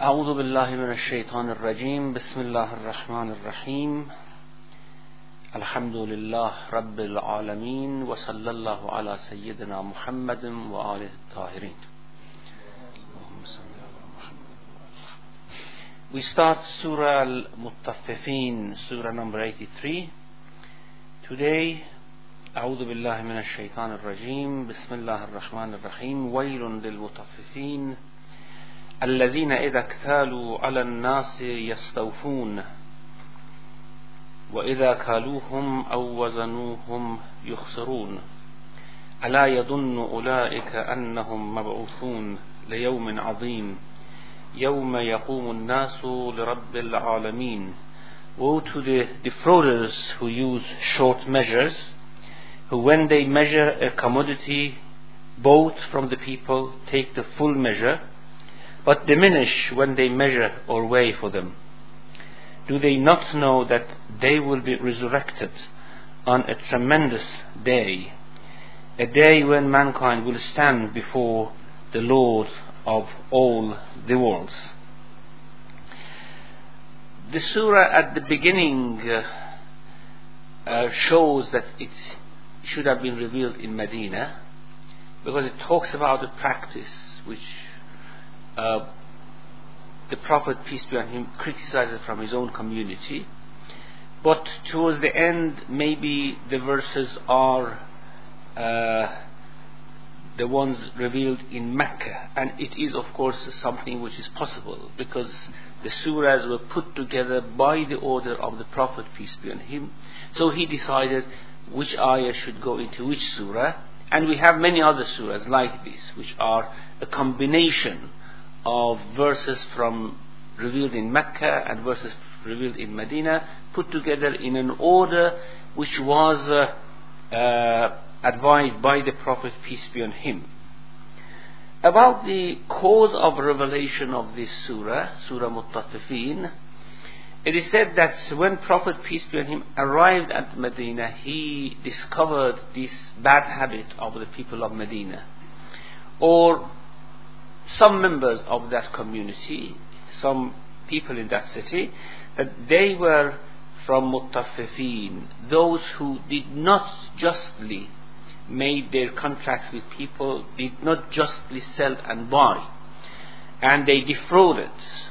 أعوذ بالله من الشيطان الرجيم بسم الله الرحمن الرحيم الحمد لله رب العالمين وصلى الله على سيدنا محمد وآله الطاهرين. We start Surah Al-Mutaffifin, Surah number 83. Today, أعوذ بالله من الشيطان الرجيم بسم الله الرحمن الرحيم ويل للمطففين الذين إذا اكتالوا على الناس يستوفون وإذا كالوهم أو وزنوهم يخسرون ألا يظن أولئك أنهم مبعوثون ليوم عظيم يوم يقوم الناس لرب العالمين. Woe to the defrauders who use short measures, who when they measure a commodity bought from the people take the full measure, but diminish when they measure or weigh for them. Do they not know that they will be resurrected on a tremendous day, a day when mankind will stand before the Lord of all the worlds? The surah at the beginning shows that it should have been revealed in Medina, because it talks about a practice which the Prophet, peace be on him, criticizes from his own community. But towards the end, maybe the verses are the ones revealed in Mecca, and it is of course something which is possible, because the surahs were put together by the order of the Prophet, peace be on him. So he decided which ayah should go into which surah, and we have many other surahs like this, which are a combination of verses from revealed in Mecca and verses revealed in Medina, put together in an order which was advised by the Prophet, peace be on him. About the cause of revelation of this surah, Surah Mutaffifin, it is said that when Prophet, peace be on him, arrived at Medina, he discovered this bad habit of the people of Medina, or some members of that community, some people in that city, that they were from Mutaffifin, those who did not justly make their contracts with people, did not justly sell and buy, and they defrauded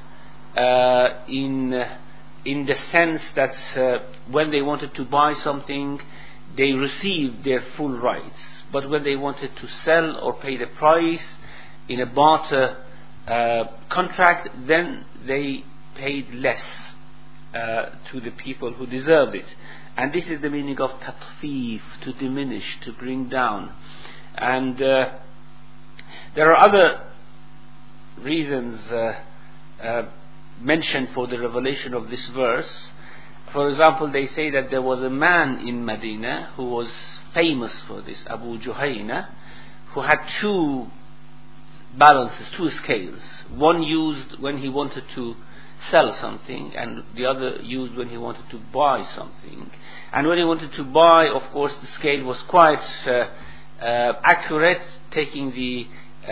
in the sense that when they wanted to buy something, they received their full rights, but when they wanted to sell or pay the price in a barter contract, then they paid less to the people who deserved it. And this is the meaning of tatfif, to diminish, to bring down. And there are other reasons mentioned for the revelation of this verse. For example, they say that there was a man in Medina who was famous for this, Abu Juhayna, who had two balances, two scales. One used when he wanted to sell something, and the other used when he wanted to buy something. And when he wanted to buy, of course, the scale was quite accurate, taking the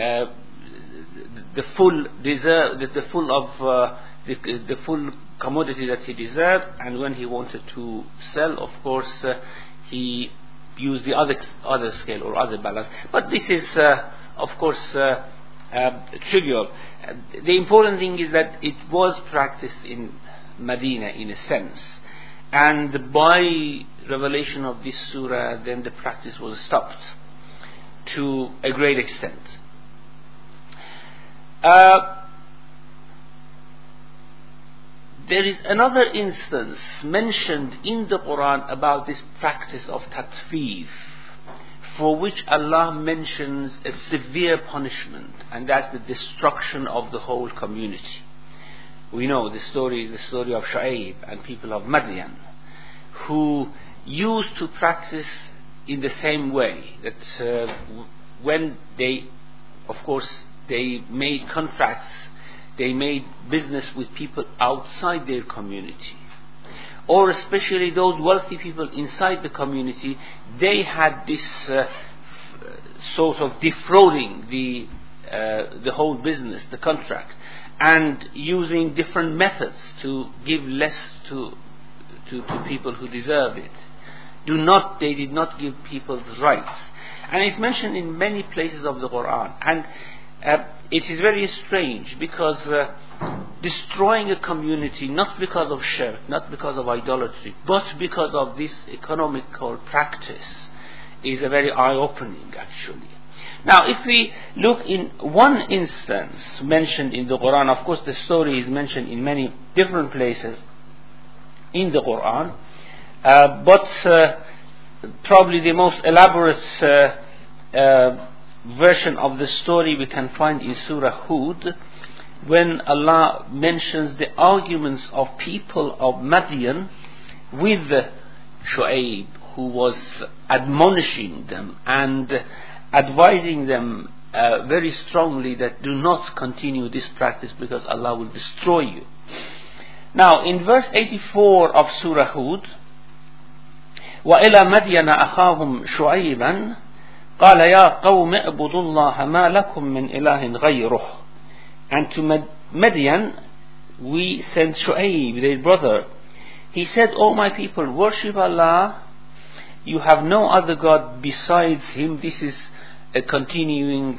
full commodity that he deserved. And when he wanted to sell, of course, he used the other scale or other balance. But this is, of course, trivial. The important thing is that it was practiced in Medina in a sense, and by revelation of this surah, then the practice was stopped to a great extent. There is another instance mentioned in the Quran about this practice of tatfif, for which Allah mentions a severe punishment, and that's the destruction of the whole community. We know the story is the story of Shu'aib and people of Madian, who used to practice in the same way, that when they, of course, they made contracts, they made business with people outside their community, or especially those wealthy people inside the community, they had this sort of defrauding the the whole business, the contract, and using different methods to give less to people who deserve it. They did not give people's rights. And it's mentioned in many places of the Quran. And it is very strange because destroying a community, not because of shirk, not because of idolatry, but because of this economical practice, is a very eye-opening actually. Now, if we look in one instance mentioned in the Quran, of course the story is mentioned in many different places in the Quran, but probably the most elaborate version of the story we can find in Surah Hud, when Allah mentions the arguments of people of Madian with Shu'aib, who was admonishing them and advising them very strongly that do not continue this practice because Allah will destroy you. Now, in verse 84 of Surah Hud, وَإِلَى مَدْيَنَ أَخَاهُمْ شُعَيْبًا قَالَ يَا قَوْمِ اعْبُدُوا اللَّهَ مَا لَكُمْ مِنْ إِلَهٍ غَيْرُهُ. And to Madian we sent Shu'aib, their brother. He said, "O my people, worship Allah. You have no other God besides Him." This is a continuing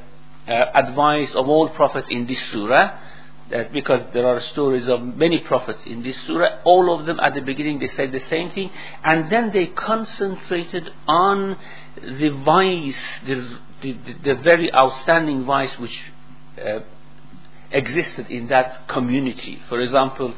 advice of all prophets in this surah. Because there are stories of many prophets in this surah, all of them at the beginning they said the same thing, and then they concentrated on the vice, the very outstanding vice which existed in that community. For example,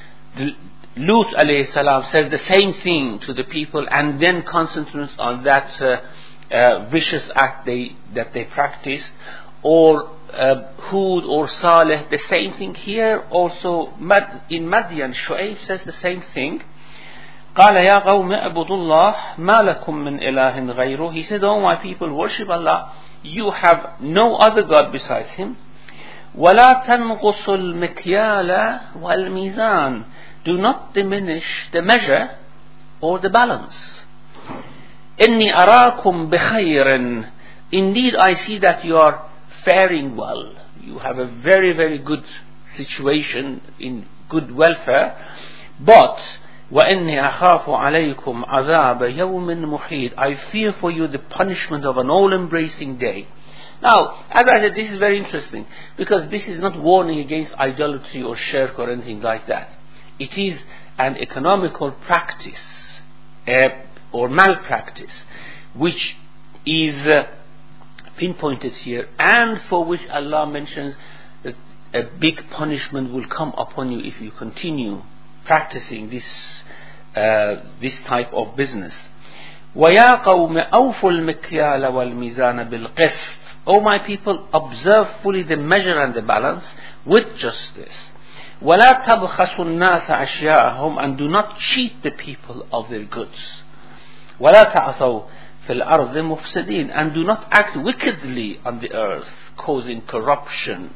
Lut alayhi salam says the same thing to the people and then concentrates on that vicious act that they practiced. Or Hud or Saleh, the same thing here. Also in Madian, Shu'aib says the same thing. قال يا قوم اعبدوا الله ما لكم من إله غيره. He said, "Oh my people, worship Allah. You have no other God besides Him. ولا تنقصوا المكيال والميزان. Do not diminish the measure or the balance. إني أراكم بخير. Indeed, I see that you are faring well. You have a very, very good situation, in good welfare. But وَإِنِّي أَخَافُ عَلَيْكُمْ عَذَابَ يَوْمٍ مُحِيطٍ. I fear for you the punishment of an all-embracing day. Now, as I said, this is very interesting, because this is not warning against idolatry or shirk or anything like that. It is an economical practice or malpractice which is pinpointed here, and for which Allah mentions that a big punishment will come upon you if you continue practicing this type of business. وَيَا قَوْمَ أَوْفُوا الْمِكْيَالَ وَالْمِيزَانَ بِالْقِسْطِ. O my people, observe fully the measure and the balance with justice. وَلَا تَبْخَسُوا النَّاسَ أَشْيَاءَهُمْ. And do not cheat the people of their goods. وَلَا تَعْثَوْا فِي الْأَرْضِ مُفْسِدِينَ. And do not act wickedly on the earth, causing corruption.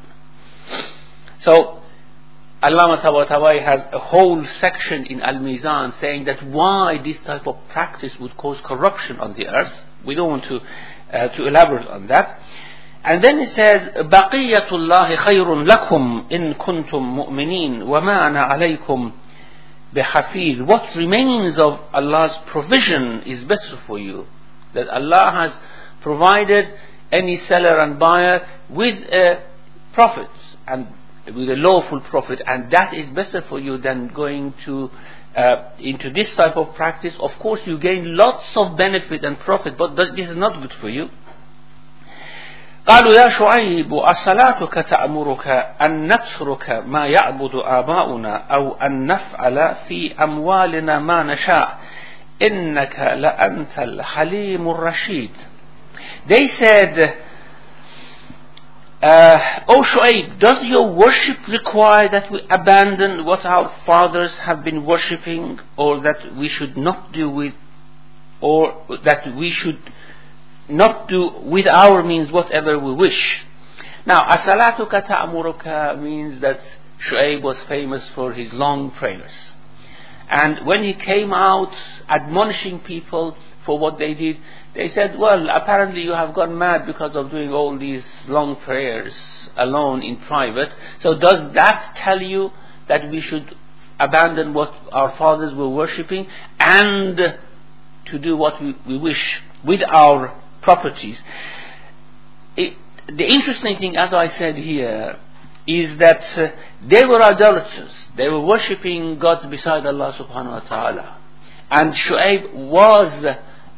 So Allama Tabatabai has a whole section in Al-Mizan saying that why this type of practice would cause corruption on the earth. We don't want to elaborate on that. And then he says, بَقِيَّةُ اللَّهِ خَيْرٌ لَكُمْ إِن كُنْتُم مُؤْمِنِينَ وَمَا أَنَا عَلَيْكُمْ بِحَفِيظٍ. What remains of Allah's provision is better for you. That Allah has provided any seller and buyer with a profit, and with a lawful profit, and that is better for you than going into this type of practice. Of course you gain lots of benefit and profit, but this is not good for you. قالوا يا شعيب أصلاتك تأمرك أن نترك ما يعبد آباؤنا أو أن نفعل في أموالنا ما نشاء إنك لأنت الحليم الرشيد. They said, O Shu'aib, does your worship require that we abandon what our fathers have been worshipping, or that we should not do with, or that we should not do with our means whatever we wish? Now, Asalatuka ta'amuruka means that Shu'aib was famous for his long prayers. And when he came out admonishing people, for what they did. They said, well, apparently you have gone mad because of doing all these long prayers alone in private. So does that tell you that we should abandon what our fathers were worshipping and to do what we wish with our properties? The interesting thing, as I said here, is that they were idolaters. They were worshipping gods beside Allah subhanahu wa ta'ala. And Shu'aib was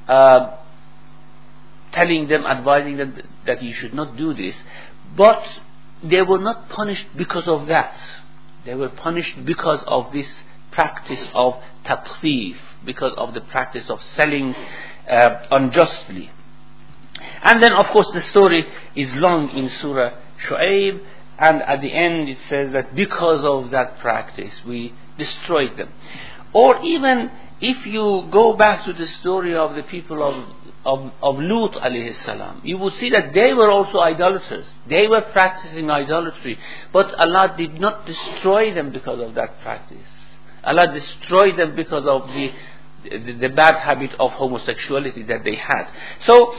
telling them, advising them that you should not do this. But they were not punished because of that. They were punished because of this practice of tatfif, because of the practice of selling unjustly. And then of course the story is long in Surah Shu'aib, and at the end it says that because of that practice we destroyed them. Or even if you go back to the story of the people of Lut alayhi salam, you will see that they were also idolaters. They were practicing idolatry, but Allah did not destroy them because of that practice. Allah destroyed them because of the bad habit of homosexuality that they had. So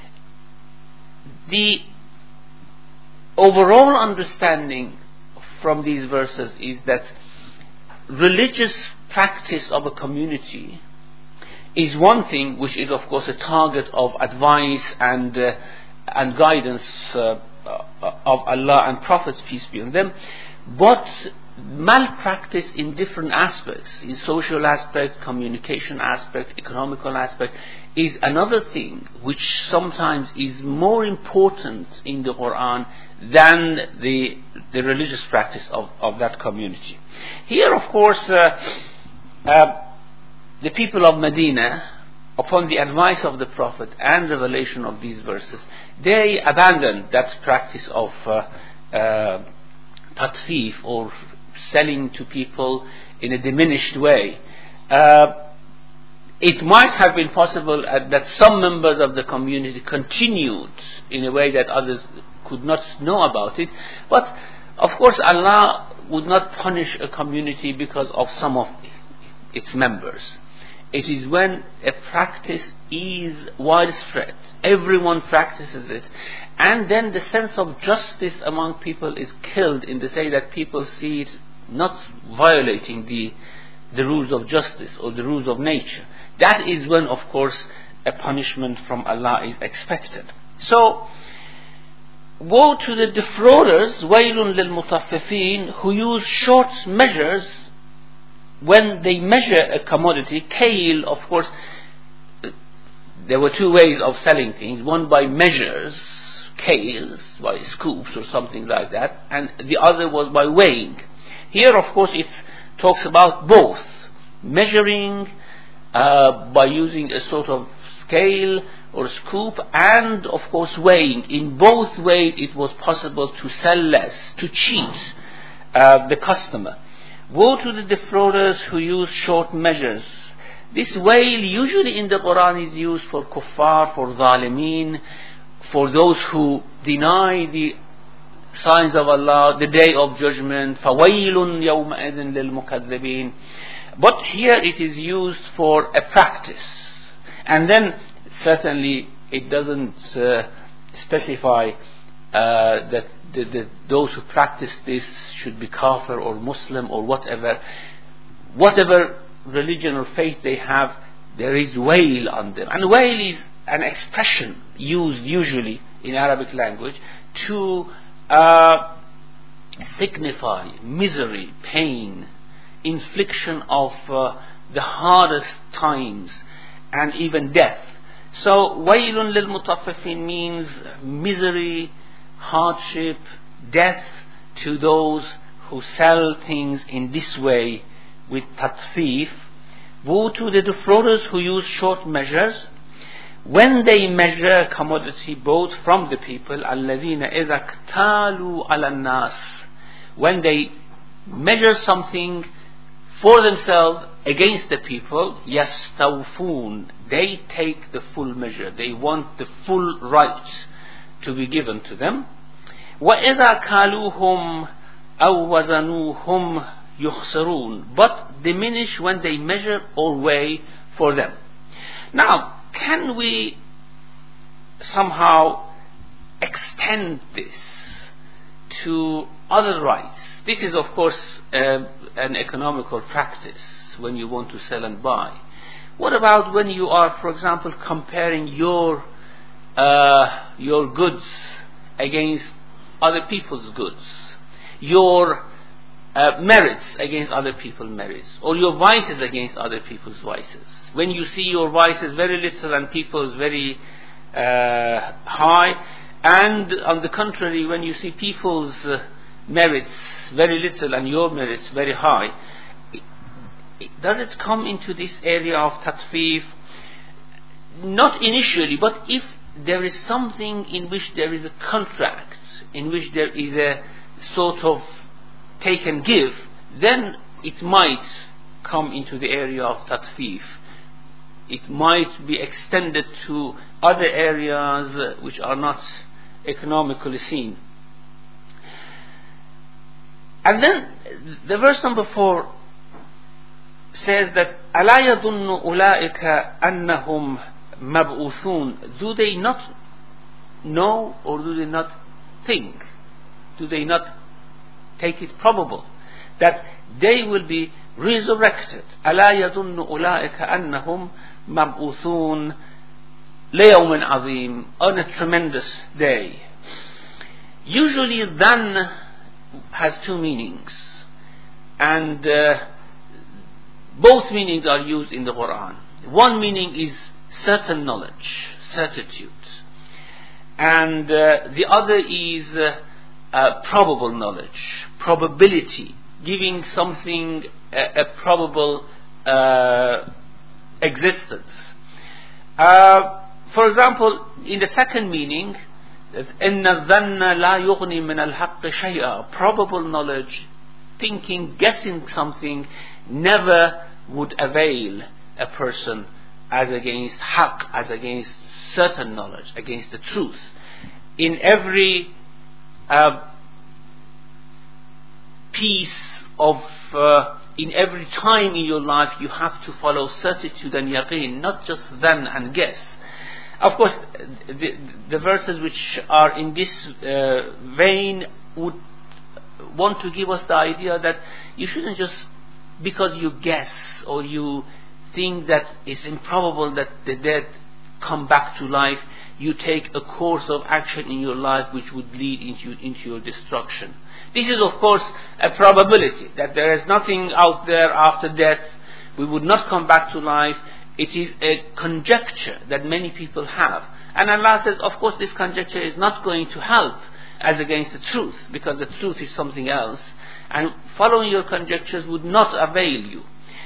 the overall understanding from these verses is that religious practice of a community is one thing, which is of course a target of advice and guidance of Allah and Prophets, peace be on them. But malpractice in different aspects, in social aspect, communication aspect, economical aspect, is another thing which sometimes is more important in the Quran than the religious practice of that community. Here, of course, the people of Medina, upon the advice of the Prophet and revelation of these verses, they abandoned that practice of tatfif, or selling to people in a diminished way. It might have been possible that some members of the community continued in a way that others could not know about it, but of course Allah would not punish a community because of some of its members. It is when a practice is widespread, everyone practices it, and then the sense of justice among people is killed in the way that people see it not violating the rules of justice or the rules of nature. That is when, of course, a punishment from Allah is expected. So, woe to the defrauders, waylun lil mutaffifin, who use short measures when they measure a commodity. Kail, of course, there were two ways of selling things. One by measures, kails, by scoops or something like that, and the other was by weighing. Here, of course, it talks about both. Measuring by using a sort of scale or scoop, and of course weighing. In both ways it was possible to sell less, to cheat the customer. Woe to the defrauders who use short measures. This wail usually in the Quran is used for kuffar, for zalimeen, for those who deny the signs of Allah, the day of judgment. فَوَيْلٌ يَوْمَئِذٍ لِلْمُكَذِّبِينَ. But here it is used for a practice. And then certainly it doesn't specify that those who practice this should be kafir or Muslim or whatever. Whatever religion or faith they have, there is wail on them. And wail is an expression used usually in Arabic language to signify misery, pain, infliction of the hardest times, and even death. So waylun lil mutaffifin means misery, hardship, death to those who sell things in this way with tatfif. Woe to the defrauders who use short measures when they measure a commodity bought from the people. الَّذِينَ إِذَا اكْتَالُوا عَلَى النَّاسِ, when they measure something for themselves against the people. يَسْتَوْفُونَ, they take the full measure, they want the full right to be given to them. وَإِذَا كَالُوهُمْ أَوْ وَزَنُوهُمْ يُخْسِرُونَ, but diminish when they measure or weigh for them. Now, can we somehow extend this to other rights? This is, of course, an economical practice when you want to sell and buy. What about when you are, for example, comparing your goods against other people's goods, your merits against other people's merits, or your vices against other people's vices? When you see your vices very little and people's very high, and on the contrary, when you see people's merits very little and your merits very high, does it come into this area of tatfif? Not initially, but if there is something in which there is a contract, in which there is a sort of take and give, then it might come into the area of tatfif. It might be extended to other areas which are not economically seen. And then the verse number 4 says that أَلَا يَظُنُّ أُولَٰئِكَ أَنَّهُمْ مَبْعُوثُونَ. Do they not know, or do they not think, do they not take it probable that they will be resurrected? أَلَا يَظُنُّ أُولَٰئِكَ أَنَّهُمْ مَبْعُوثُونَ لِيَوْمٍ عَظِيمٍ, on a tremendous day. Usually then has two meanings, and both meanings are used in the Quran. One meaning is certain knowledge, certitude, and the other is probable knowledge, probability, giving something a probable existence. For example, in the second meaning, إِنَّ الظَّنَّ لَا يُغْنِي مِنَ الْحَقِّ شَيْئًا, probable knowledge, thinking, guessing something, never would avail a person as against haqq, as against certain knowledge, against the truth. In every piece of, in every time in your life, you have to follow certitude and yaqeen, not just dhan and guess. Of course, the verses which are in this vein would want to give us the idea that you shouldn't just, because you guess or you think that it's improbable that the dead come back to life, you take a course of action in your life which would lead into your destruction. This is, of course, a probability that there is nothing out there after death. We would not come back to life. It is a conjecture that many people have. And Allah says, of course, this conjecture is not going to help as against the truth, because the truth is something else. And following your conjectures would not avail you.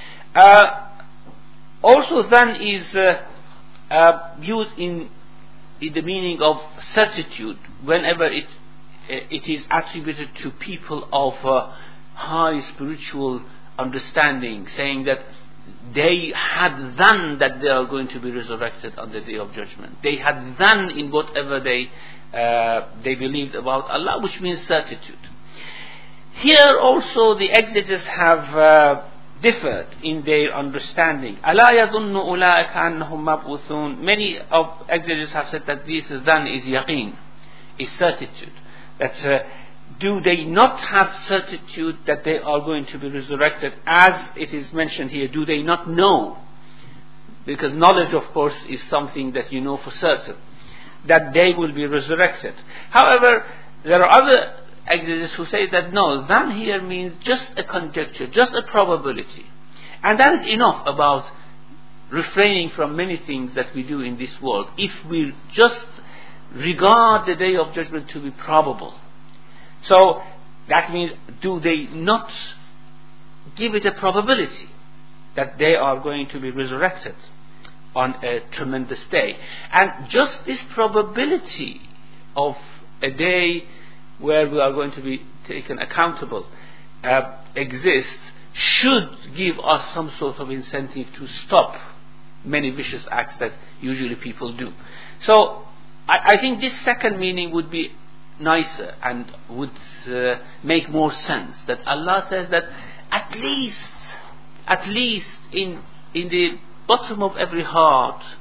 Also, then is used in the meaning of certitude whenever it is attributed to people of high spiritual understanding, saying that they had done that they are going to be resurrected on the day of judgment. They had done in whatever they believed about Allah, which means certitude. Here also the exegetes have differed in their understanding. أَلَا يَظُنُّ أُولَٰئِكَ أَنَّهُمْ مَبْعُوثُونَ. Many of exegetes have said that this then is yaqeen, is certitude. That do they not have certitude that they are going to be resurrected, as it is mentioned here? Do they not know? Because knowledge, of course, is something that you know for certain, that they will be resurrected. However, there are other exegetes who say that no, then here means just a conjecture, just a probability. And that is enough about refraining from many things that we do in this world, if we just regard the day of judgment to be probable. So that means, do they not give it a probability that they are going to be resurrected on a tremendous day? And just this probability of a day where we are going to be taken accountable exists, should give us some sort of incentive to stop many vicious acts that usually people do. So I think this second meaning would be nicer and would make more sense, that Allah says that at least in the bottom of every heart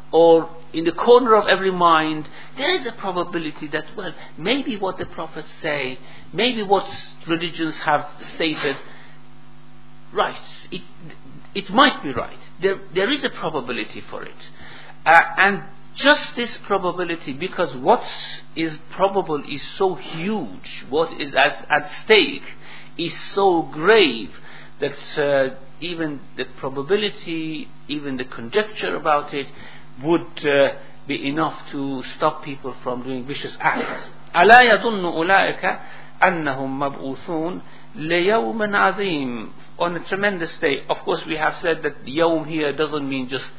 or in the corner of every mind, there is a probability that, well, maybe what the prophets say, maybe what religions have stated, right, it might be right. There is a probability for it. And just this probability, because what is probable is so huge, what is at stake is so grave, that even the probability, even the conjecture about it would be enough to stop people from doing vicious acts. ألا يظن أولئك أنهم مبعوثون ليوم عظيم. On a tremendous day. Of course, we have said that yawm here doesn't mean just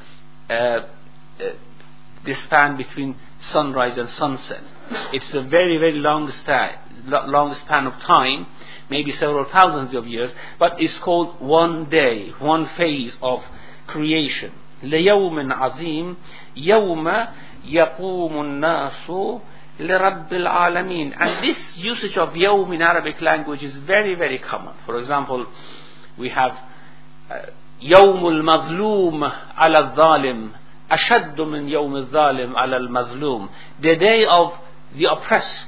the span between sunrise and sunset. It's a very, very long span of time, maybe several thousands of years, but it's called one day, one phase of creation. ليوم عظيم يوم يقوم الناس لرب العالمين. And this usage of yawm in Arabic language is very, very common. For example, we have يوم المظلوم على الظالم أشد من يوم الظالم على المظلوم. The day of the oppressed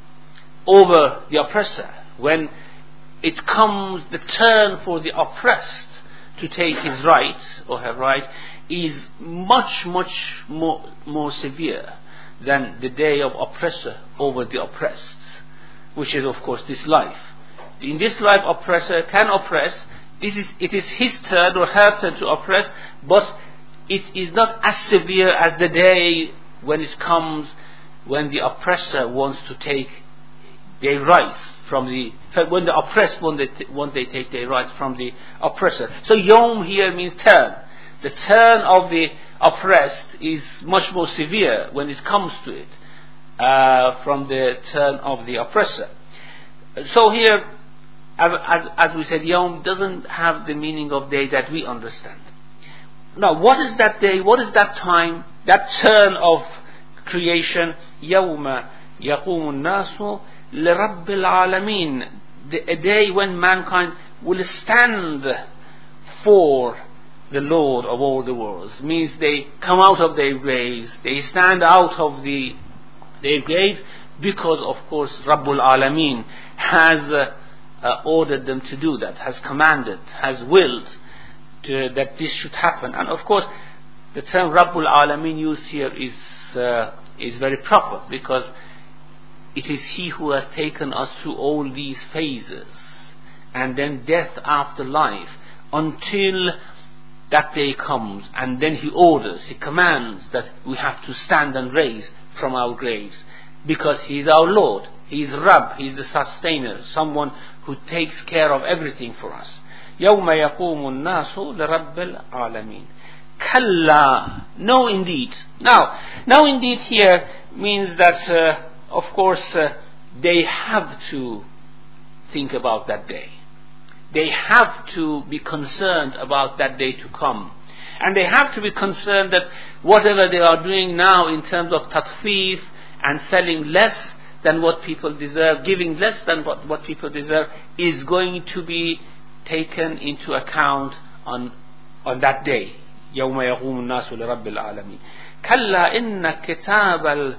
over the oppressor, when it comes the turn for the oppressed to take his right or her right, is much, much more severe than the day of oppressor over the oppressed, which is of course this life. In this life, oppressor can oppress. It is his turn or her turn to oppress, but it is not as severe as the day when it comes when the oppressor wants to take their rights from when the oppressed want they take their rights from the oppressor. So yawm here means turn. The turn of the oppressed is much more severe when it comes to it from the turn of the oppressor. So here, as we said, yawm doesn't have the meaning of day that we understand. Now, what is that day? What is that time? That turn of creation? يَوْمَ يَقُومُ النَّاسُ لِرَبِّ الْعَالَمِينَ. A day when mankind will stand for the Lord of all the worlds. Means they come out of their graves, they stand out of their graves, because of course Rabbul Alameen has ordered them to do that, has commanded, has willed that this should happen. And of course the term Rabbul Alameen used here is very proper, because it is He who has taken us through all these phases, and then death after life, until that day comes, and then He orders, He commands that we have to stand and raise from our graves, because He is our Lord, He is Rabb, He is the sustainer, someone who takes care of everything for us. يَوْمَ يَقُومُ النَّاسُ لِرَبِّ الْعَالَمِينَ. Kalla, no indeed. Now indeed here means that of course they have to think about that day. They have to be concerned about that day to come. And they have to be concerned that whatever they are doing now in terms of tatfif and selling less than what people deserve, giving less than what people deserve, is going to be taken into account on that day. يوم يقوم الناس لرب العالمين. كلا إن كتاب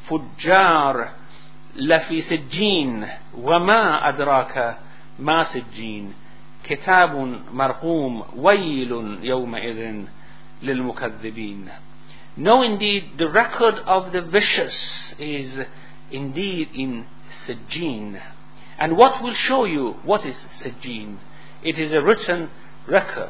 الفجار لفي سجين وما أدراك ما سجين كتاب مرقوم ويل يومئذ للمكذبين. No, indeed, the record of the vicious is indeed in Sijjin. And what will show you what is Sijjin? It is a written record.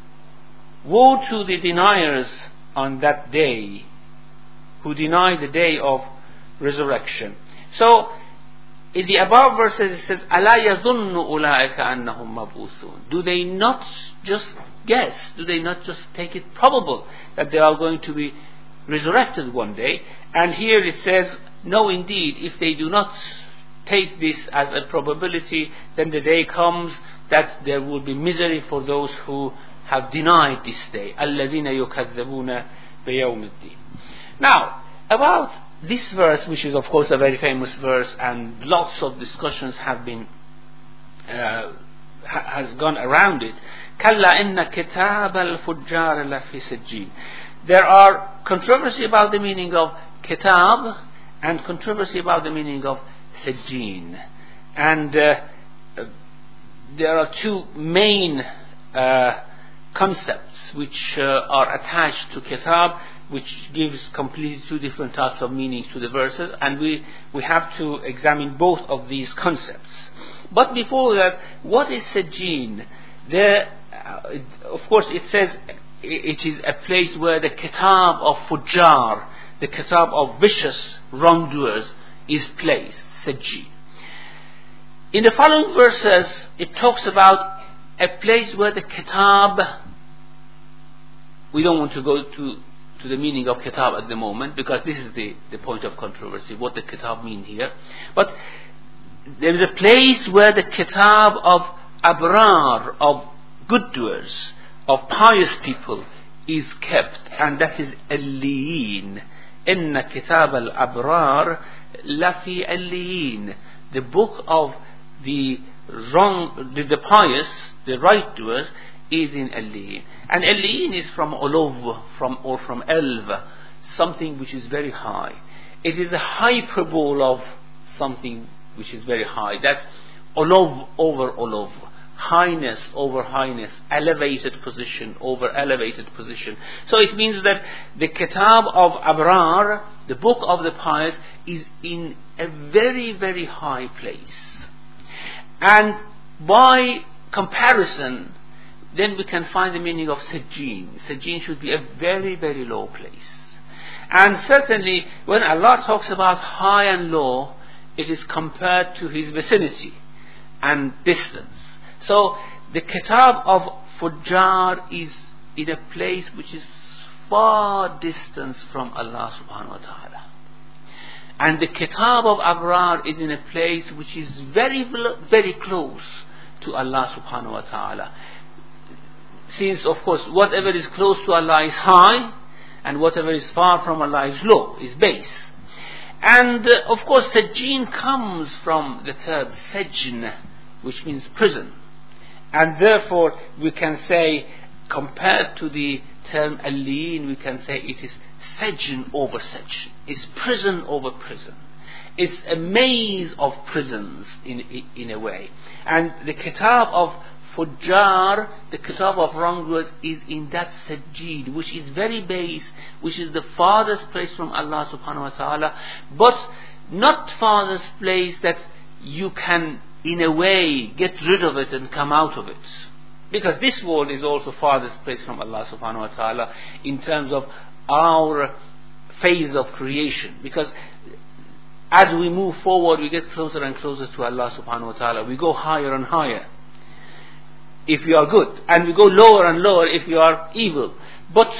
Woe to the deniers on that day, who deny the day of resurrection. So, in the above verses it says, أَلَا يَظُنُّ أُولَٰئِكَ أَنَّهُمْ مَبْعُوثُونَ. Do they not just guess, do they not just take it probable that they are going to be resurrected one day? And here it says, no indeed, if they do not take this as a probability, then the day comes that there will be misery for those who have denied this day. الَّذِينَ يُكَذِّبُونَ بِيَوْمِ الدِّينِ. Now, about this verse, which is of course a very famous verse, and lots of discussions have been has gone around it. كلا إن كتاب الفجار لفي سجين. There are controversy about the meaning of kitab and controversy about the meaning of sijjin. And there are two main concepts which are attached to kitab, which gives completely two different types of meanings to the verses, and we have to examine both of these concepts. But before that, what is sijjin? Of course, it says it is a place where the kitab of fujjar, the kitab of vicious wrongdoers, is placed, sijjin. In the following verses, it talks about a place where the kitab, we don't want to go to the meaning of kitab at the moment, because this is the point of controversy, what the kitab mean here. But there is a place where the kitab of abrar, of good doers, of pious people, is kept, and that is Alliyin. Inna kitab al-abrar lafi Alliyin. The book of the pious, the right doers, is in Alliyin. And Alliyin is from Ulov, from Elv, something which is very high. It is a hyperbole of something which is very high. That's Ulov over Ulov. Highness over highness, elevated position over elevated position. So it means that the kitab of Abrar, the book of the pious, is in a very, very high place. And by comparison, then we can find the meaning of sijjin. Sijjin should be a very, very low place. And certainly, when Allah talks about high and low, it is compared to His vicinity and distance. So the kitab of fujjar is in a place which is far distant from Allah subhanahu wa ta'ala. And the kitab of abrar is in a place which is very, very close to Allah subhanahu wa ta'ala. Since, of course, whatever is close to Allah is high, and whatever is far from Allah is low, is base. And of course, sijjin comes from the term sajn, which means prison. And therefore, we can say, compared to the term Alliyin, we can say it is sajn over sajn. It's prison over prison. It's a maze of prisons in a way. And the kitab of fujjar, the kitab of wrongdoers, is in that sajjid, which is very base, which is the farthest place from Allah subhanahu wa ta'ala, but not farthest place that you can in a way get rid of it and come out of it. Because this world is also farthest place from Allah subhanahu wa ta'ala in terms of our phase of creation. Because as we move forward, we get closer and closer to Allah subhanahu wa ta'ala. We go higher and higher if you are good, and we go lower and lower if you are evil. But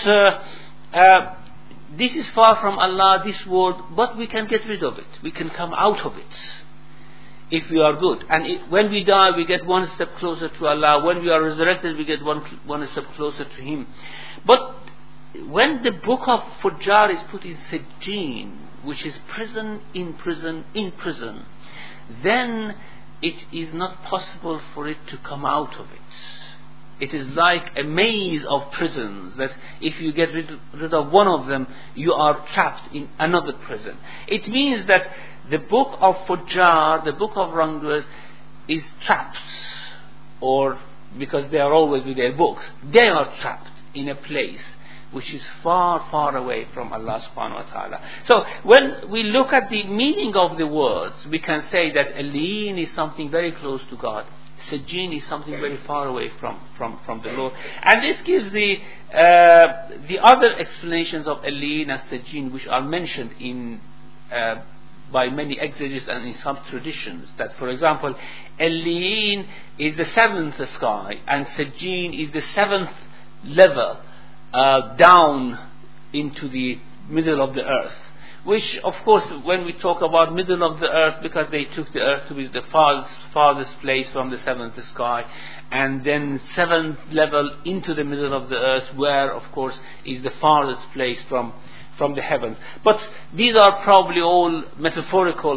this is far from Allah, this world, but we can get rid of it. We can come out of it if we are good. And when we die, we get one step closer to Allah. When we are resurrected, we get one step closer to Him. But when the book of fujjar is put in sijjin, which is prison in prison in prison, then it is not possible for it to come out of it. It is like a maze of prisons that if you get rid of one of them, you are trapped in another prison. It means that the book of fujjar, the book of wrongdoers, is trapped, or because they are always with their books, they are trapped in a place which is far, far away from Allah subhanahu wa ta'ala. So when we look at the meaning of the words, we can say that Alliyin is something very close to God. Sijjin is something very far away from the Lord. And this gives the other explanations of Alliyin and Sijjin, which are mentioned in by many exegetes and in some traditions. That, for example, Alliyin is the seventh sky, and Sijjin is the seventh level down into the middle of the earth. Which, of course, when we talk about middle of the earth, because they took the earth to be the farthest place from the seventh sky, and then seventh level into the middle of the earth, where, of course, is the farthest place from the heavens. But these are probably all metaphorical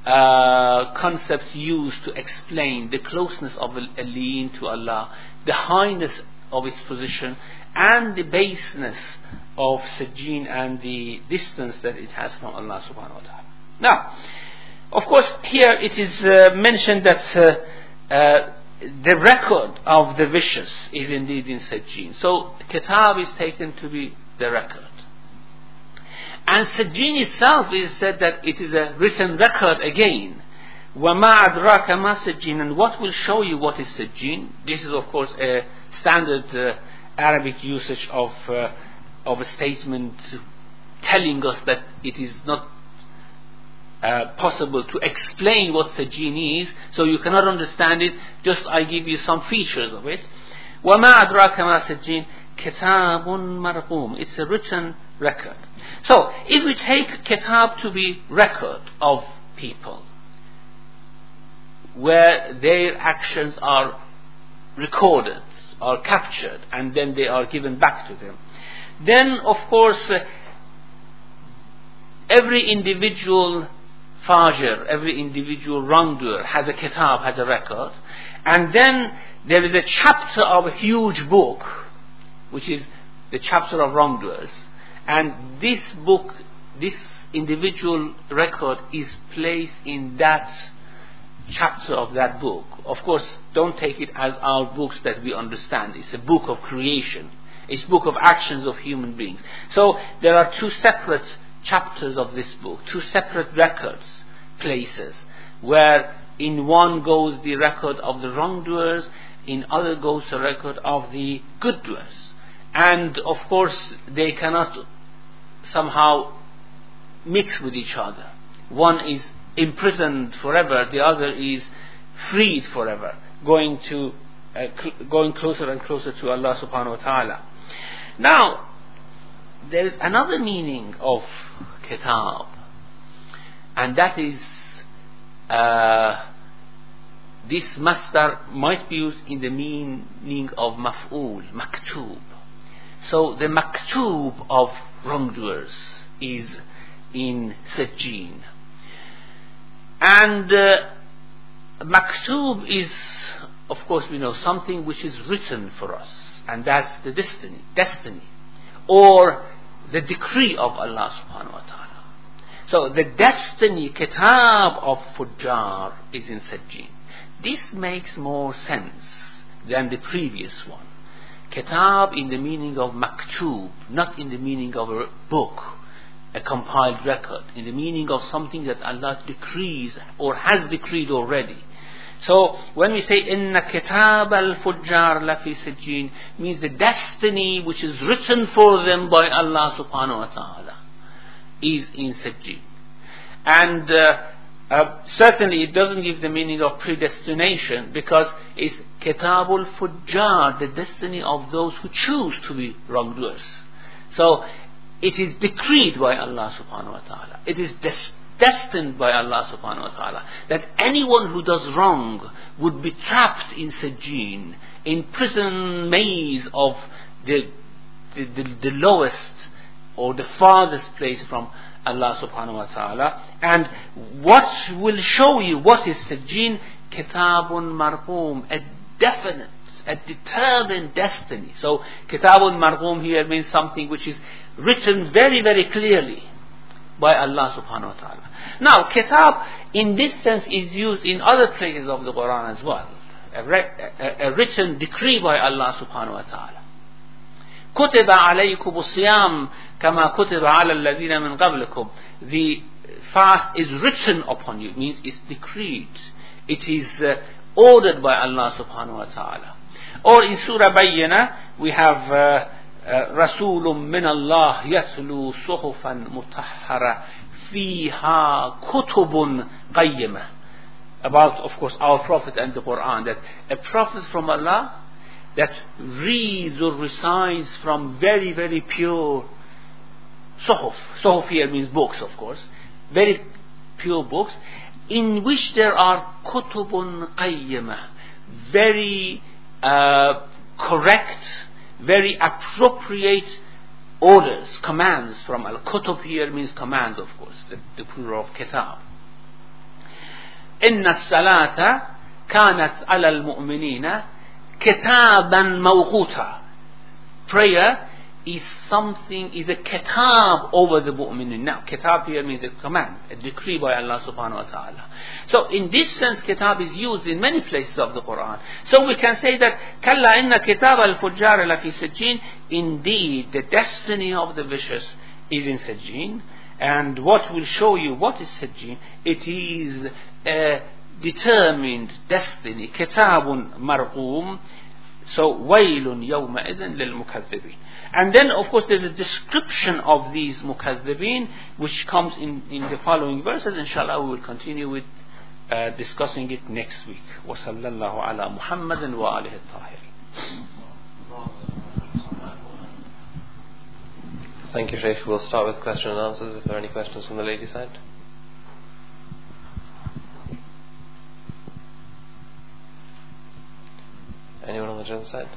concepts used to explain the closeness of al-Lin to Allah, the highness of its position, and the baseness of Sajjin and the distance that it has from Allah subhanahu wa ta'ala. Now, of course, here it is mentioned that the record of the vicious is indeed in Sajjin. So, Kitab is taken to be the record. And Sajjin itself is said that it is a written record again. وَمَا أَدْرَاكَ مَا سَجِّينَ. And what will show you what is Sajjin? This is, of course, a standard Arabic usage of a statement telling us that it is not possible to explain what Sajjin is, so you cannot understand it. Just I give you some features of it. وَمَا أَدْرَاكَ مَا سَجِّينَ كِتَابٌ مَرْقُومٌ. It's a written record. So, if we take Kitab to be record of people, where their actions are recorded, are captured, and then they are given back to them, then of course every individual fajr, every individual wrongdoer has a kitab, has a record, and then there is a chapter of a huge book, which is the chapter of wrongdoers, and this book, this individual record is placed in that chapter of that book. Of course, don't take it as our books that we understand. It's a book of creation. It's a book of actions of human beings. So there are two separate chapters of this book, two separate records, places, where in one goes the record of the wrongdoers, in other goes the record of the good doers. And of course, they cannot somehow mix with each other. One is imprisoned forever, the other is freed forever, going closer and closer to Allah subhanahu wa ta'ala. Now, there is another meaning of kitab, and that is this masdar might be used in the meaning of maf'ul, maktub. So the maktub of wrongdoers is in Sajjin. And maktub is, of course, we know, something which is written for us, and that's the destiny, or the decree of Allah subhanahu wa ta'ala. So the destiny, kitab of Fujjar, is in Sajjin. This makes more sense than the previous one. Kitab in the meaning of maktub, not in the meaning of a book, a compiled record, in the meaning of something that Allah decrees or has decreed already. So when we say inna kitab al-fujjar lafi sajjin, means the destiny which is written for them by Allah subhanahu wa ta'ala is in Sajjin. And certainly it doesn't give the meaning of predestination, because it's kitabul fujjar, the destiny of those who choose to be wrongdoers. So it is decreed by Allah subhanahu wa ta'ala. It is destined by Allah subhanahu wa ta'ala that anyone who does wrong would be trapped in Sajjin, in prison maze of the lowest or the farthest place from Allah subhanahu wa ta'ala. And what will show you what is Sajjin? Kitabun marqum, a definite, a determined destiny. So Kitabun marqum here means something which is written very, very clearly by Allah subhanahu wa ta'ala. Now, kitab in this sense is used in other places of the Quran as well. A written decree by Allah subhanahu wa ta'ala. كُتِبَ عَلَيْكُمُ الصِّيَامُ كَمَا كُتِبَ عَلَى الَّذِينَ مِنْ قَبْلِكُمْ. The fast is written upon you, means it's decreed. It is ordered by Allah subhanahu wa ta'ala. Or in Surah Bayyinah, we have رَسُولٌ مِّنَ اللَّهِ يَتْلُو صُحُفًا مُطَهَّرَةً فِيهَا كُتُبٌ قَيِّمَةٌ. About, of course, our Prophet and the Quran, that a Prophet from Allah that reads or recites from very, very pure suhuf. Suhuf here means books, of course. Very pure books, in which there are kutubun qayyimah, very correct, very appropriate orders, commands from Allah. Kutub here means commands, of course, the plural of kitab. إن الصلاة كانت على المؤمنين كتابا موقوتا. Prayer is something, is a kitab over the mu'minin. Now, kitab here means a command, a decree by Allah subhanahu wa ta'ala. So, in this sense, kitab is used in many places of the Quran. So, we can say that, كَلَّا إِنَّ كِتَابَ الْفُجَّارِ لَفِي سِجِّينَ. Indeed, the destiny of the vicious is in Sijjin. And what will show you what is Sijjin? It is a determined destiny. كِتَابٌ مَرْقُومٌ. So, وَيْلٌ يَوْمَئِذٍ لِلْمُكَذِّبِينَ. And then, of course, there's a description of these mukaththibin, which comes in the following verses. Inshallah, we will continue with discussing it next week. وَصَلَّى اللَّهُ عَلَى مُحَمَّدٍ وَآلِهِ الطَّاهِرِينَ. Thank you, Shaykh. We'll start with question and answers. If there are any questions from the lady side. Anyone on the gentleman's side?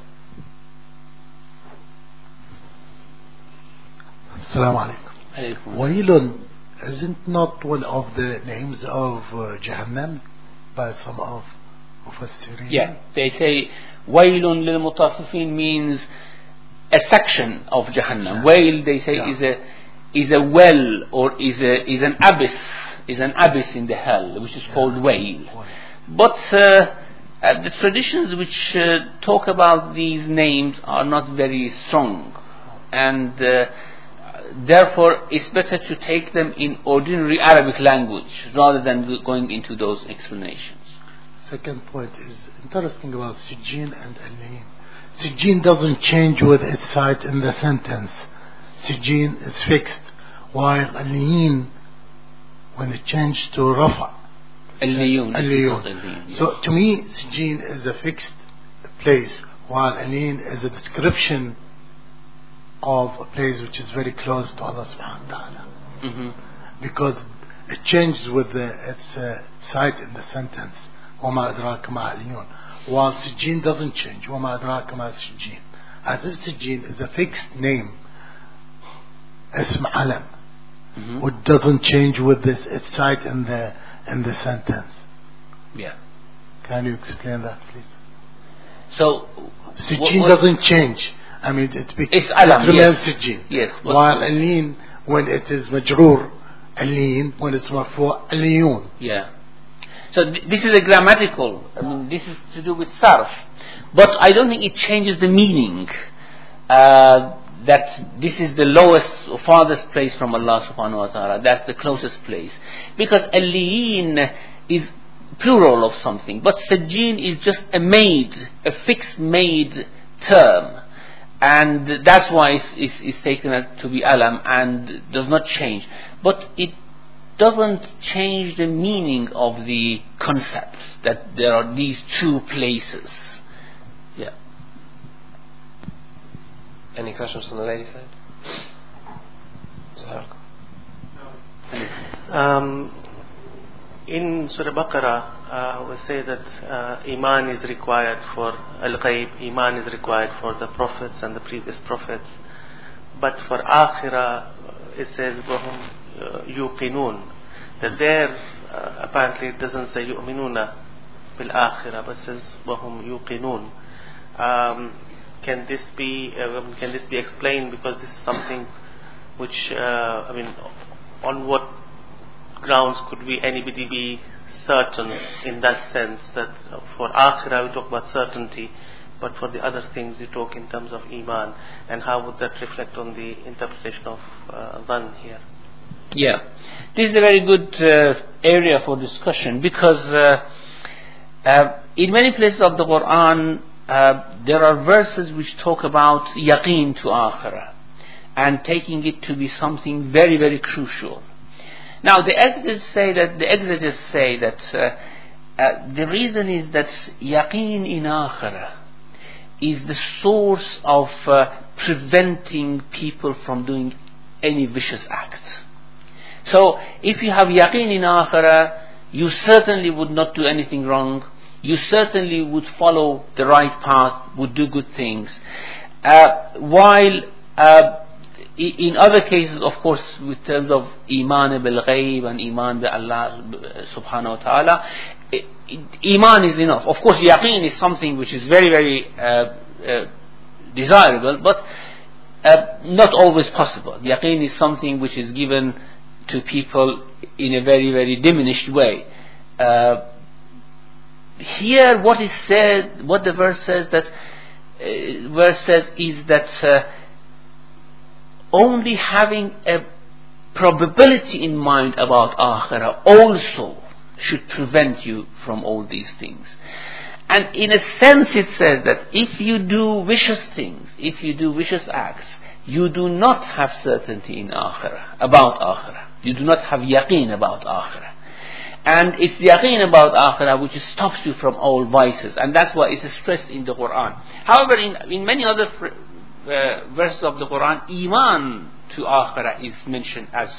Assalamu alaikum. Wailun isn't not one of the names of Jahannam by some of Mufassirin? Yeah, they say Wailun lil mutaffifin means a section of Jahannam. Wail, they say, is a well or is an abyss in the hell, which is called Wail. But the traditions which talk about these names are not very strong, and therefore it's better to take them in ordinary Arabic language rather than going into those explanations. Second point is interesting about Sijjin and Al-Naim. Sijjin doesn't change with its site in the sentence. Sijjin is fixed, while Al-Naim, when it changed to Rafa, Al-Liyun. So to me, Sijjin is a fixed place, while Al-Naim is a description of a place which is very close to Allah subhanahu wa ta'ala. Because it changes with its site in the sentence. وَمَا أَدْرَاكَ مَا عَلِيُّونَ. While Sijjin doesn't change. وَمَا أَدْرَاكَ مَا Sijjin. As if Sijjin is a fixed name. Ism alam. Which doesn't change with its site in the sentence. Yeah. Can you explain that, please? So Sijjin doesn't change. I mean, it's alam, remains Sijjin. Yes. While Al-Lin, when it is majroor, Al-Lin, when it's marfu, Al-Liyun. Yeah. So this is a grammatical, I mean, this is to do with sarf. But I don't think it changes the meaning. That this is the lowest or farthest place from Allah subhanahu wa ta'ala. That's the closest place. Because Al-Liyin is plural of something. But Sijjin is just a fixed made term. And that's why it's taken to be alam and does not change. But it doesn't change the meaning of the concept that there are these two places. Yeah. Any questions from the lady side? In Surah Baqarah, we say that Iman is required for Al-Ghaib, Iman is required for the prophets and the previous prophets. But for Akhirah, it says, وَهُمْ يُوقِنُونَ. That there, apparently it doesn't say يُؤْمِنُونَ بِالْآخِرَةِ, but it says وَهُمْ يُوقِنُونَ. Can this be explained? Because this is something which, on what grounds could anybody be certain in that sense, that for Akhirah we talk about certainty, but for the other things we talk in terms of Iman, and how would that reflect on the interpretation of Dhan here? Yeah, this is a very good area for discussion, because in many places of the Quran there are verses which talk about yaqeen to Akhirah and taking it to be something very, very crucial. Now the exegetes say that the reason is that yaqeen in Akhirah is the source of preventing people from doing any vicious act. So if you have yaqeen in Akhirah, you certainly would not do anything wrong. You certainly would follow the right path, would do good things. While in other cases, of course, with terms of iman bil ghaib and iman bi Allah subhanahu wa ta'ala, iman is enough. Of course, yaqeen is something which is very, very desirable, but not always possible. Yaqeen is something which is given to people in a very, very diminished way. Here, what is said, what the verse says is that only having a probability in mind about akhirah also should prevent you from all these things. And in a sense it says that if you do vicious things, if you do vicious acts, you do not have certainty in akhirah, about akhirah. You do not have yaqeen about akhirah. And it's the yaqeen about akhirah which stops you from all vices, and that's why it's stressed in the Quran. However, in many other verses of the Quran, iman to akhirah is mentioned as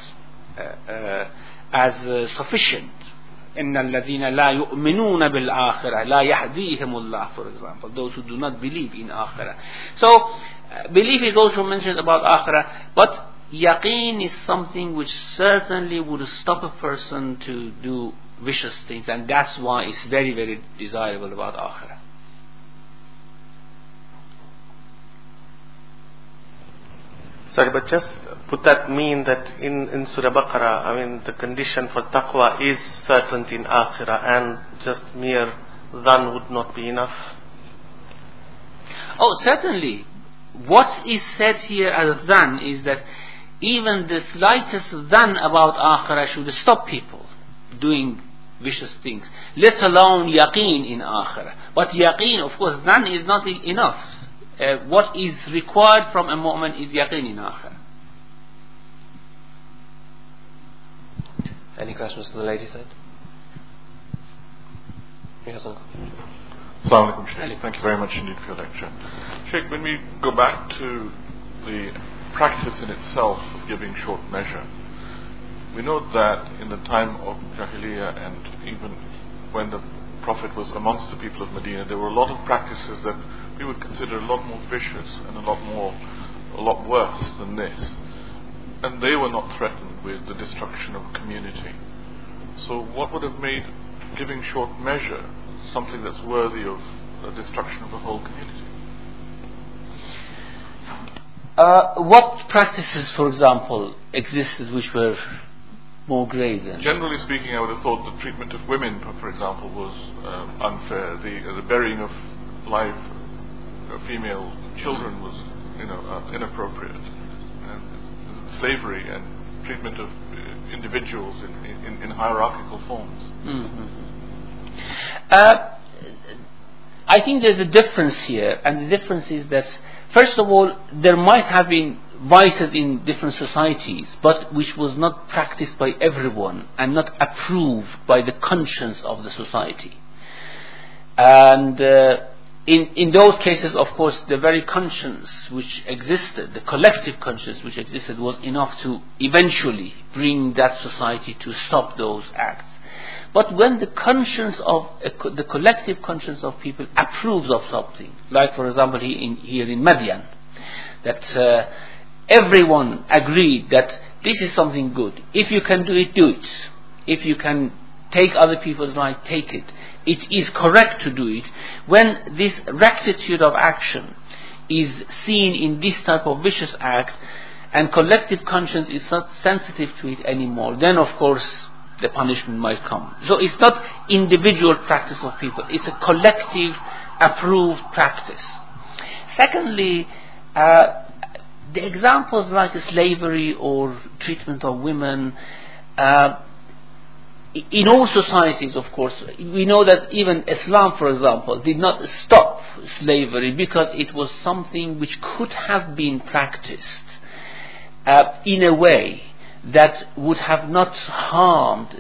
sufficient. إن الذين لا يؤمنون بالآخرة لا يهديهم الله, for example, those who do not believe in akhirah. So belief is also mentioned about akhirah, but yaqeen is something which certainly would stop a person to do vicious things, and that's why it's very, very desirable about akhirah. Sorry, but just would that mean that in Surah Baqarah, I mean, the condition for taqwa is certainty in akhirah, and just mere dhan would not be enough? Oh, certainly. What is said here as dhan is that even the slightest dhan about akhirah should stop people doing vicious things, let alone yaqeen in akhirah. But yaqeen, of course, dhan is not enough. What is required from a mu'min is yaqeen in akhirah. Any questions from the lady side? Yes, uncle. Assalamu alaikum, Sheikh. Thank you very much indeed for your lecture. Sheikh, when we go back to the practice in itself of giving short measure, we know that in the time of Jahiliyyah and even when the Prophet was amongst the people of Medina, there were a lot of practices that we would consider a lot more vicious and a lot worse than this. And they were not threatened with the destruction of a community. So what would have made giving short measure something that's worthy of the destruction of the whole community? What practices, for example, existed which were more grave than? Generally speaking, I would have thought the treatment of women, for example, was unfair. The burying of live female children was, inappropriate. And slavery and treatment of individuals in hierarchical forms. Mm-hmm. I think there's a difference here, and the difference is that, first of all, there might have been vices in different societies, but which was not practiced by everyone and not approved by the conscience of the society. And in those cases, of course, the very conscience which existed, the collective conscience which existed, was enough to eventually bring that society to stop those acts. But when the conscience of the collective conscience of people approves of something, like for example here in Madian, that everyone agreed that this is something good. If you can do it, do it. If you can take other people's right, take it. It is correct to do it. When this rectitude of action is seen in this type of vicious act, and collective conscience is not sensitive to it anymore, then of course the punishment might come. So it's not individual practice of people, it's a collective approved practice. Secondly, the examples like slavery or treatment of women, in all societies, of course, we know that even Islam, for example, did not stop slavery because it was something which could have been practiced in a way that would have not harmed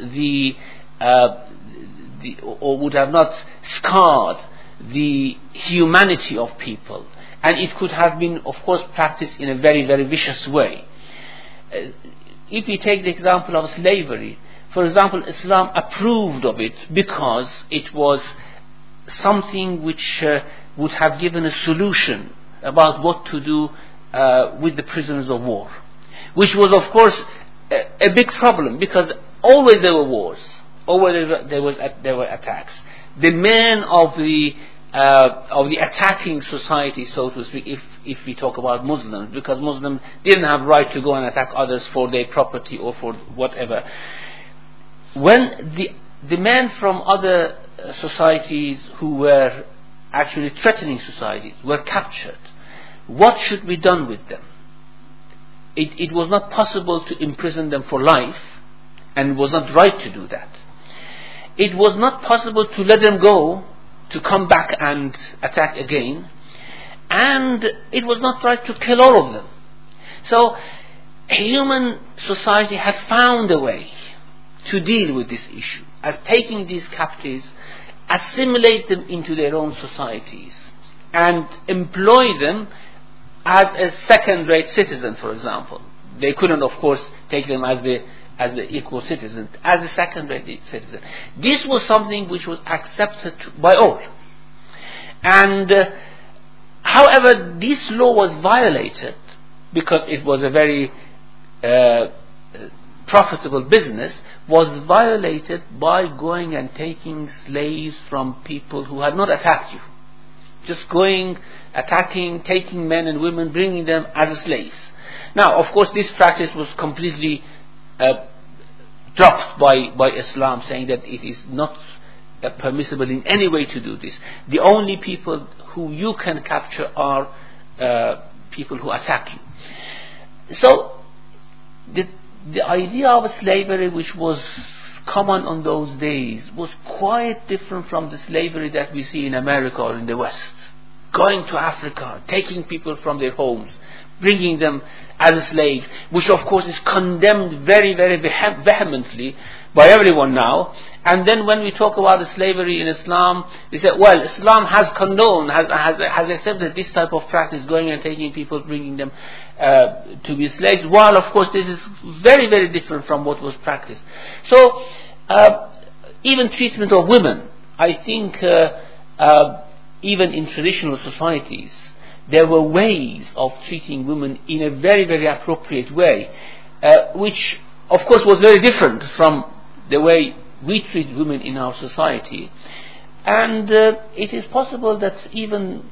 or would have not scarred the humanity of people, and it could have been, of course, practiced in a very, very vicious way. If we take the example of slavery, for example, Islam approved of it because it was something which would have given a solution about what to do with the prisoners of war. which was of course a big problem, because always there were wars, always there were attacks. The men of the attacking society, so to speak, if we talk about Muslims, because Muslims didn't have right to go and attack others for their property or for whatever. When the men from other societies who were actually threatening societies were captured, what should be done with them? It was not possible to imprison them for life, and was not right to do that. It was not possible to let them go to come back and attack again, and it was not right to kill all of them. So human society has found a way to deal with this issue, as taking these captives, assimilate them into their own societies, and employ them as a second-rate citizen, for example. They couldn't, of course, take them as the equal citizen, as a second-rate citizen. This was something which was accepted by all. And however, this law was violated because it was a very profitable business, was violated by going and taking slaves from people who had not attacked you. Just going, attacking, taking men and women, bringing them as slaves. Now, of course, this practice was completely dropped by Islam, saying that it is not permissible in any way to do this. The only people who you can capture are people who attack you. So, the idea of slavery, which was common on those days, was quite different from the slavery that we see in America or in the West. Going to Africa, taking people from their homes, bringing them as slaves, which of course is condemned very, very vehemently by everyone now. And then when we talk about slavery in Islam, we say, well, Islam has condoned, has accepted this type of practice, going and taking people, bringing them to be slaves, while of course this is very, very different from what was practiced. So even treatment of women, I think even in traditional societies, there were ways of treating women in a very, very appropriate way, which of course was very different from the way we treat women in our society. And it is possible that even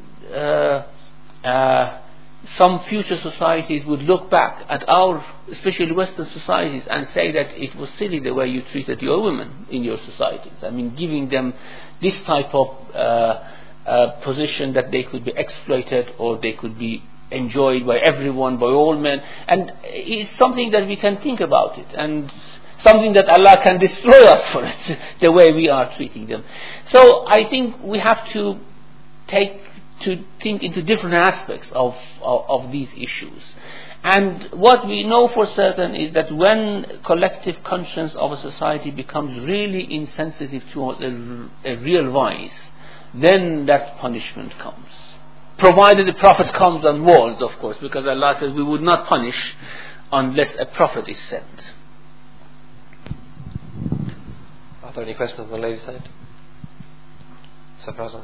some future societies would look back at our, especially Western societies, and say that it was silly the way you treated your women in your societies. I mean, giving them this type of position that they could be exploited or they could be enjoyed by everyone, by all men. And it's something that we can think about it, and something that Allah can destroy us for it, the way we are treating them. So I think we have to think into different aspects of these issues. And what we know for certain is that when collective conscience of a society becomes really insensitive to a real vice, then that punishment comes. Provided the Prophet comes and warns, of course, because Allah says we would not punish unless a Prophet is sent. Are there any questions on the ladies' side? Safrazan.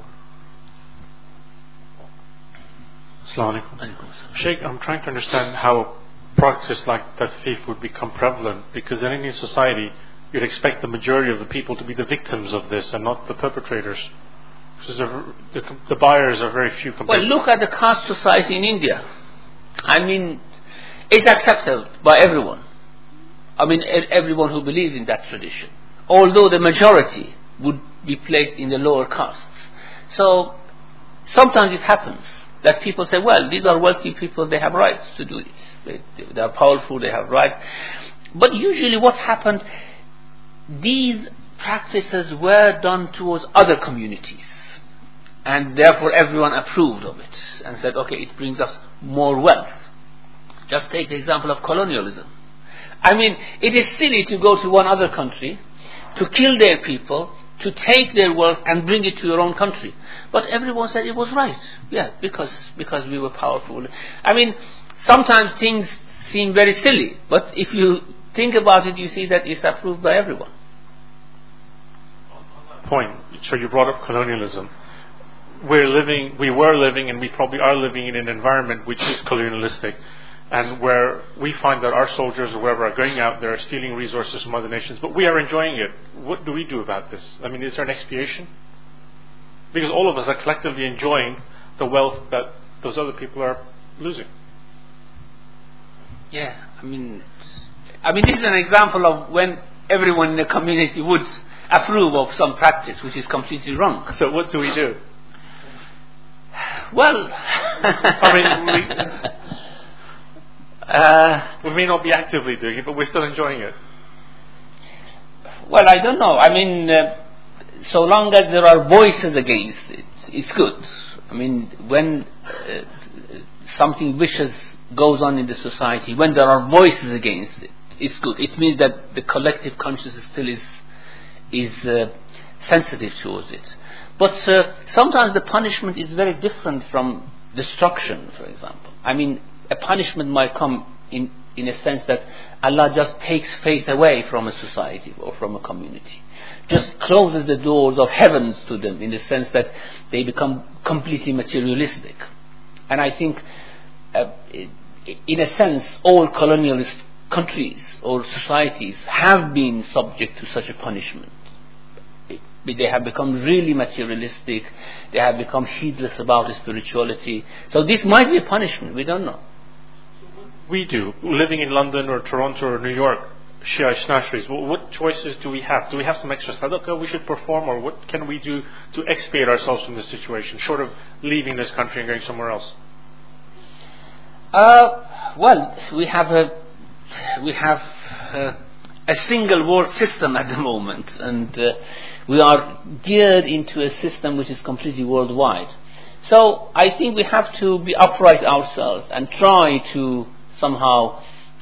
Assalamu alaikum. Sheikh, I'm trying to understand how practice like that thief would become prevalent, because in any society you'd expect the majority of the people to be the victims of this and not the perpetrators. The buyers are very few compared. Well, look at the caste society in India. I mean, it's accepted by everyone. I mean, everyone who believes in that tradition. Although the majority would be placed in the lower castes. So, sometimes it happens that people say, well, these are wealthy people, they have rights to do this. They are powerful, they have rights. But usually what happened, these practices were done towards other communities. And therefore everyone approved of it and said, okay, it brings us more wealth. Just take the example of colonialism. I mean, it is silly to go to one other country, to kill their people, to take their wealth and bring it to your own country. But everyone said it was right. Yeah, because we were powerful. I mean, sometimes things seem very silly, but if you think about it, you see that it's approved by everyone. On that point, so you brought up colonialism. We were living, and we probably are living in an environment which is colonialistic. and where we find that our soldiers or whoever are going out there are stealing resources from other nations, but we are enjoying it. What do we do about this? I mean, is there an expiation? Because all of us are collectively enjoying the wealth that those other people are losing. Yeah, I mean, this is an example of when everyone in the community would approve of some practice which is completely wrong. So what do we do? Well, we may not be actively doing it, but we're still enjoying it. Well, I don't know. I mean, so long as there are voices against it, it's good. I mean, when something vicious goes on in the society, when there are voices against it, it's good. It means that the collective consciousness still is sensitive towards it. But sometimes the punishment is very different from destruction, for example. I mean, a punishment might come in a sense that Allah just takes faith away from a society or from a community, just closes the doors of heavens to them in the sense that they become completely materialistic. And I think, in a sense, all colonialist countries or societies have been subject to such a punishment. They have become really materialistic. They have become heedless about spirituality. So this might be a punishment. We don't know. We do. Living in London or Toronto or New York, Shia Ishnashris, what choices do we have? Do we have some extra sadaqah we should perform, or what can we do to expiate ourselves from this situation, short of leaving this country and going somewhere else? Well, we have a single world system at the moment, and we are geared into a system which is completely worldwide. So I think we have to be upright ourselves and try to somehow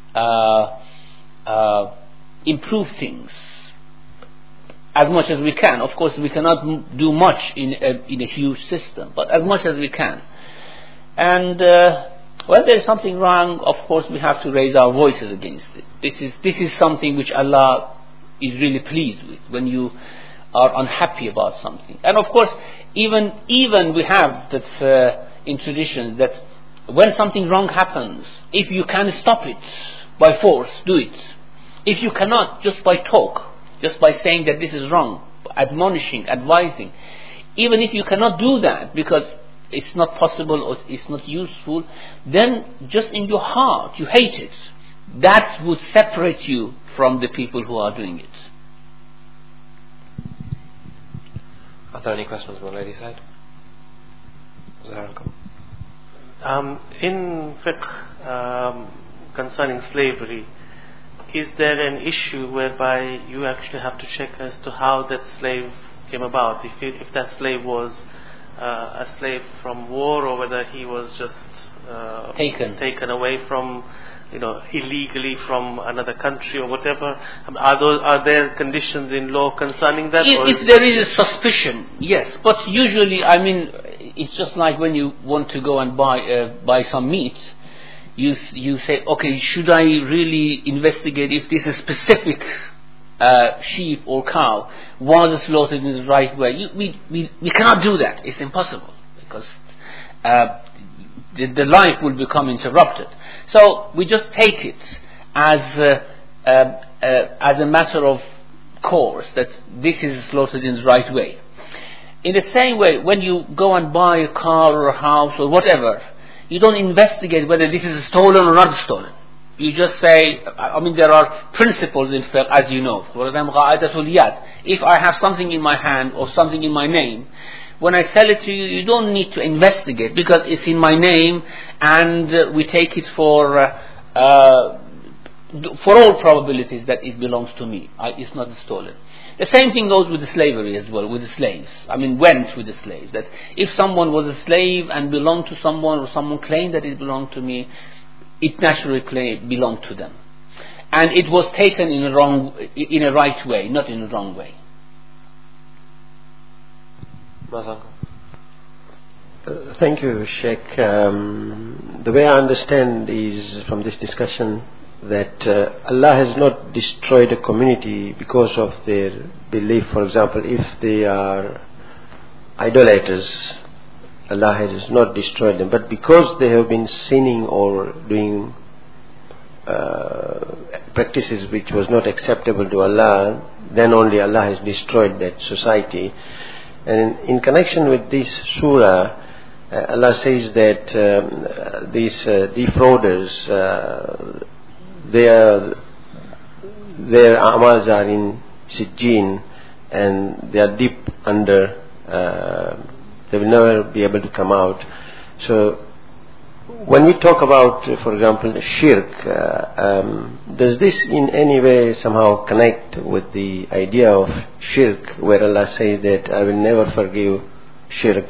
improve things as much as we can. Of course, we cannot do much in a huge system, but as much as we can. And when there is something wrong, of course, we have to raise our voices against it. This is something which Allah is really pleased with, when you are unhappy about something. And of course, even we have that in traditions that when something wrong happens, if you can stop it by force, do it. If you cannot, just by talk, just by saying that this is wrong, admonishing, advising. Even if you cannot do that because it's not possible or it's not useful, then just in your heart you hate it. That would separate you from the people who are doing it. Are there any questions on the lady's side? In fiqh concerning slavery, is there an issue whereby you actually have to check as to how that slave came about? If that slave was a slave from war, or whether he was just taken away from, illegally from another country or whatever. Are there conditions in law concerning that? If there is a suspicion, yes. But usually, it's just like when you want to go and buy some meat. You say, okay, should I really investigate if this is specific sheep or cow was slaughtered in the right way? We cannot do that. It's impossible, because the life will become interrupted. So we just take it as a matter of course that this is slaughtered in the right way. In the same way, when you go and buy a car or a house or whatever, you don't investigate whether this is stolen or not stolen. You just say, there are principles in fiqh, as you know. For example, qa'adatul yad. If I have something in my hand or something in my name, when I sell it to you, you don't need to investigate because it's in my name, and we take it for all probabilities that it belongs to me. It's not stolen. The same thing goes with the slavery as well, with the slaves. Went with the slaves. That if someone was a slave and belonged to someone, or someone claimed that it belonged to me, it naturally belonged to them. And it was taken in a right way, not in a wrong way. Thank you, Sheikh. The way I understand is from this discussion that Allah has not destroyed a community because of their belief. For example, if they are idolaters, Allah has not destroyed them, but because they have been sinning or doing practices which was not acceptable to Allah, then only Allah has destroyed that society. And in connection with this surah, Allah says that these defrauders, their amals are in Sijjin, and they are deep under, they will never be able to come out. So when we talk about, for example, shirk, does this in any way somehow connect with the idea of shirk, where Allah says that I will never forgive shirk?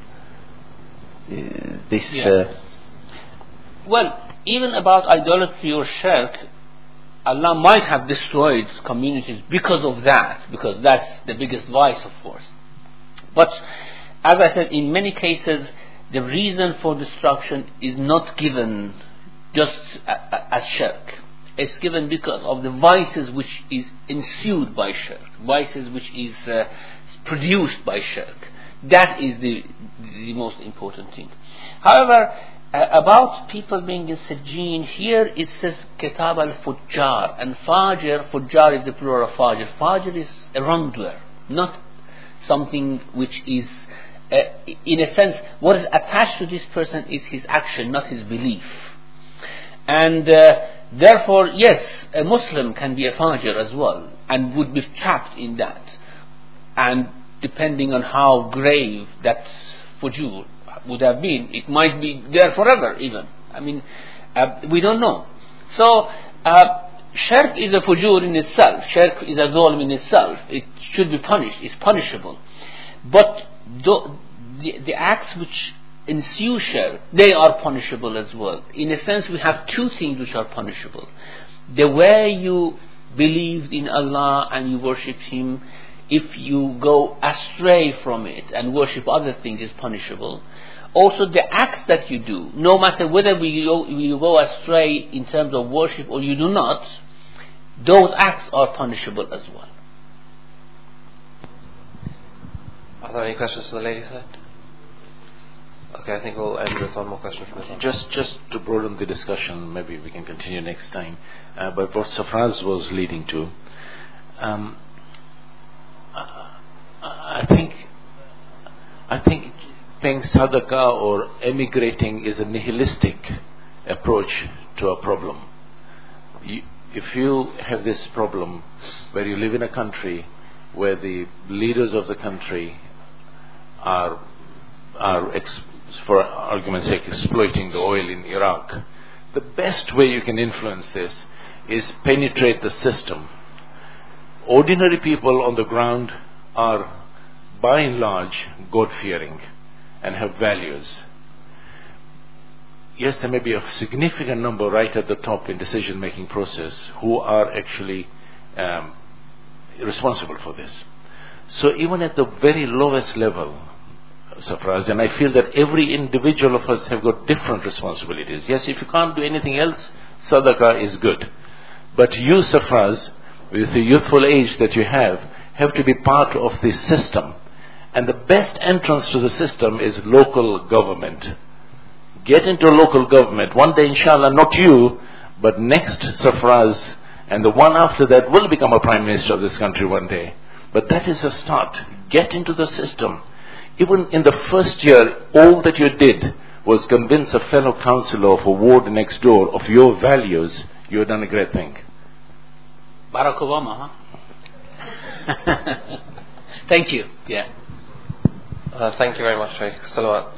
Well, even about idolatry or shirk, Allah might have destroyed communities because of that, because that's the biggest vice, of course. But as I said, in many cases, the reason for destruction is not given just as shirk. It's given because of the vices which is ensued by shirk, vices which is produced by shirk. That is the most important thing. However, about people being in Sijjin, here it says Kitab al-Fujjar, and Fujjar is the plural of Fajr. Fajr is a wrongdoer, not something which is, in a sense, what is attached to this person is his action, not his belief. And therefore, yes, a Muslim can be a Fajr as well, and would be trapped in that. And depending on how grave that Fujur would have been, it might be there forever even. I mean, we don't know. So, shirk is a fujur in itself. Shirk is a zulm in itself. It should be punished. It's punishable. But the acts which ensue shirk, they are punishable as well. In a sense, we have two things which are punishable. The way you believed in Allah and you worshipped Him, if you go astray from it and worship other things, is punishable. Also, the acts that you do, no matter whether you go astray in terms of worship or you do not, those acts are punishable as well. Are there any questions from the ladies' side? Okay, I think we'll end with one more question from this one. Just to broaden the discussion, maybe we can continue next time, but what Safraz was leading to, I think paying sadaqah or emigrating is a nihilistic approach to a problem. If you have this problem where you live in a country where the leaders of the country are for argument's sake, exploiting the oil in Iraq, the best way you can influence this is penetrate the system. Ordinary people on the ground are, by and large, God-fearing and have values. Yes, there may be a significant number right at the top in decision-making process who are actually responsible for this. So even at the very lowest level, Safraz, and I feel that every individual of us have got different responsibilities. Yes, if you can't do anything else, sadaqah is good. But you, Safraz, with the youthful age that you have to be part of this system. And the best entrance to the system is local government. Get into local government. One day, inshallah, not you, but next Safraz and the one after that will become a prime minister of this country one day. But that is a start. Get into the system. Even in the first year, all that you did was convince a fellow councillor of a ward next door of your values. You have done a great thing. Barack Obama, huh? Thank you. Yeah. Thank you very much, Shaykh. Salawat.